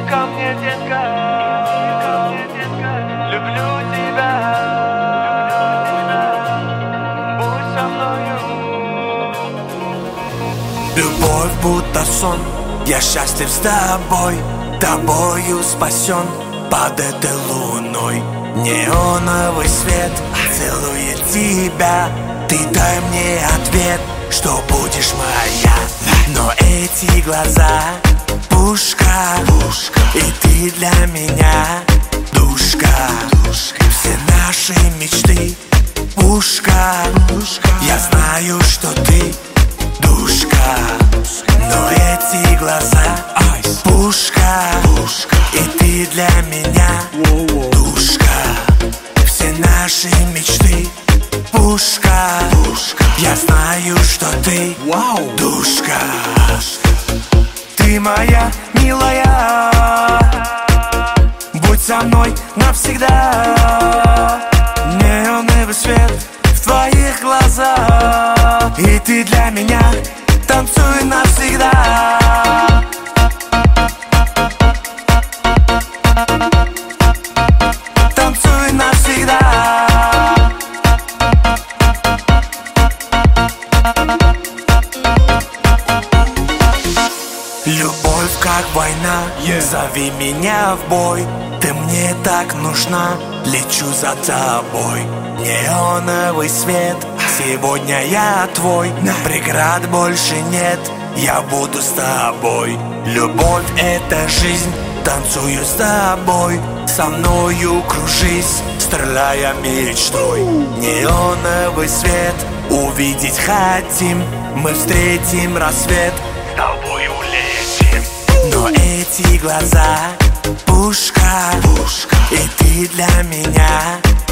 ко мне, детка, люблю тебя, будь со мною. Любовь будто сон, я счастлив с тобой, тобою спасен под этой луной. Неоновый свет целует тебя, ты дай мне ответ, что будешь моя. Но эти глаза пушка, и ты для меня душка. Все наши мечты пушка, я знаю, что ты душка. Но эти глаза пушка, и ты для меня душка. Все наши мечты пушка, я знаю, что ты душка. Ты моя милая, будь со мной навсегда. Неоновый свет в твоих глазах, и ты для меня танцуй навсегда. Танцуй навсегда. Любовь как война, зови меня в бой. Ты мне так нужна, лечу за тобой. Неоновый свет, сегодня я твой. Преград больше нет, я буду с тобой. Любовь — это жизнь, танцую с тобой. Со мною кружись, стреляя мечтой. Неоновый свет, увидеть хотим, мы встретим рассвет, с тобой улетим. Но эти глаза пушка, и ты для меня